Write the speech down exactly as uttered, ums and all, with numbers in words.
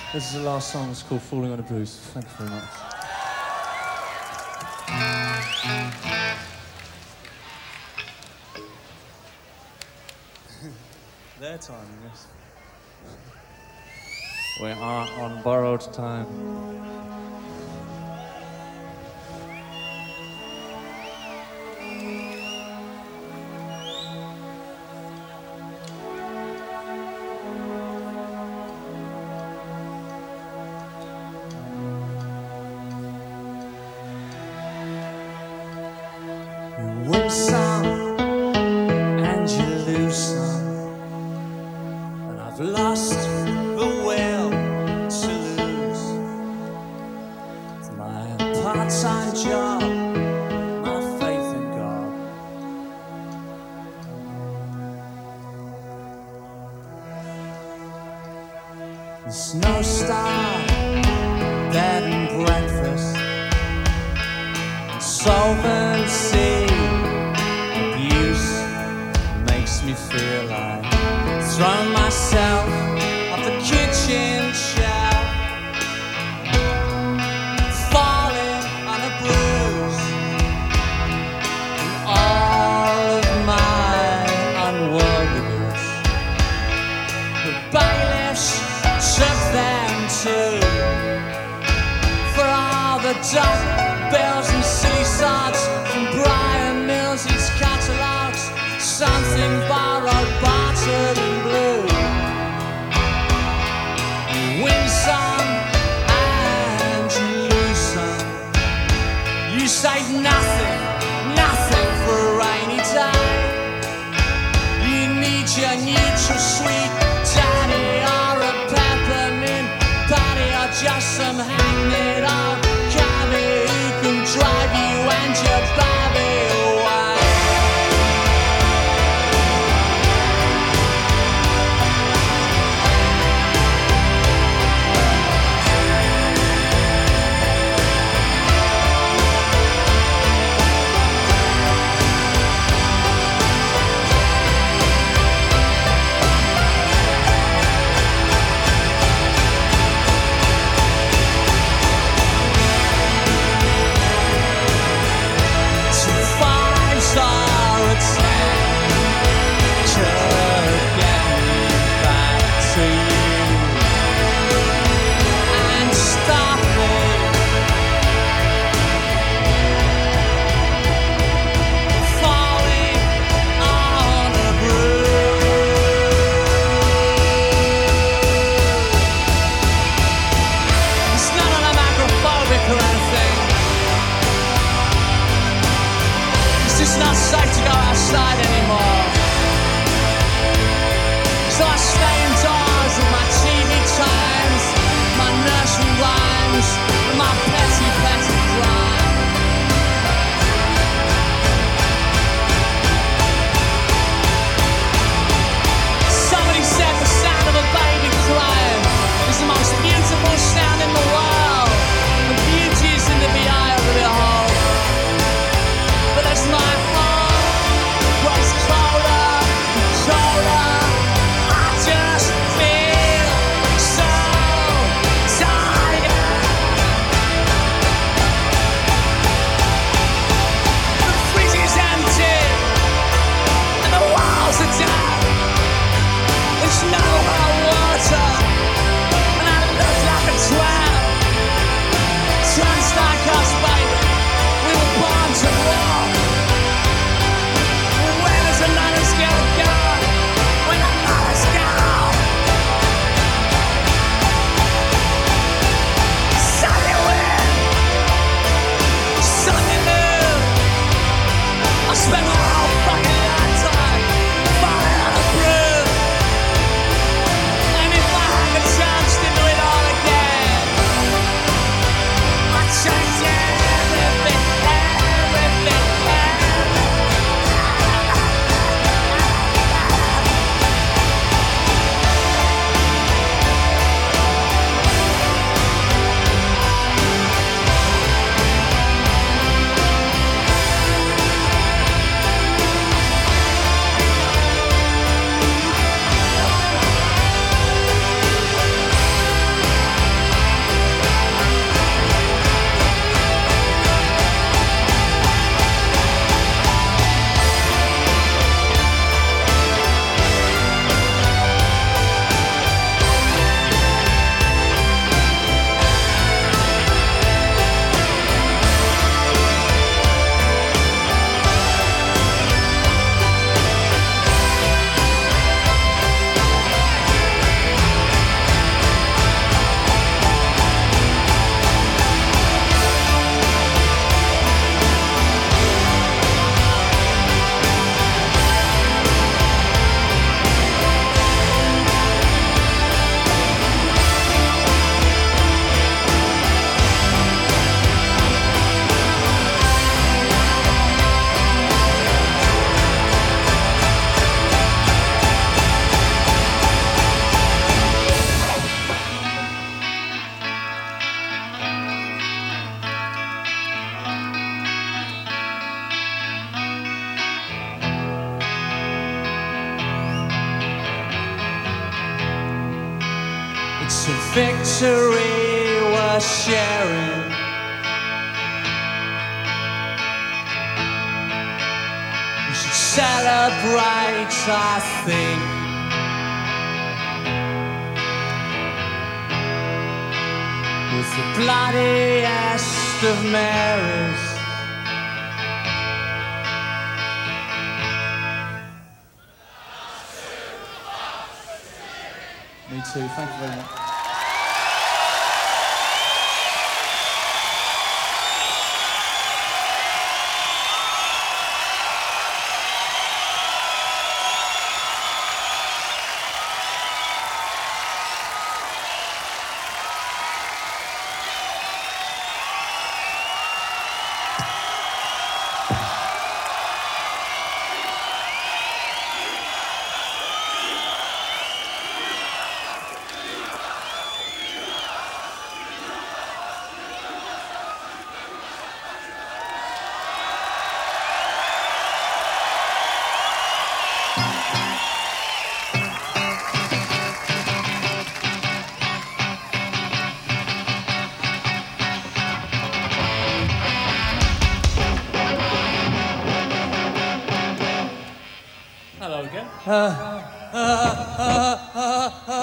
This is the last song. It's called Falling on a Blues. Thank you very much. Their time, yes. We are on borrowed time. You win some and you lose some, and I've lost the will to lose. It's my part-time job, my faith in God. There's no star, bed and breakfast, insolvency, abuse makes me feel like throwing myself off the kitchen shelf, falling on a bruise, and all of my unworthiness. The bailiffs took them too, for all the dumb bells and silly sods from Brian Mills's catalogues. Something borrowed, bartered and blue. You win some and you lose some. You save nothing, nothing for a rainy day. You need your neutral sweet daddy or a peppermint patty, or just some hackneyed old cabbie who can drive you and your It's a victory worth sharing. We should celebrate, I think. With the bloodiest of Marys. Me too, thank you very much. Hello again. Uh, uh, uh, uh.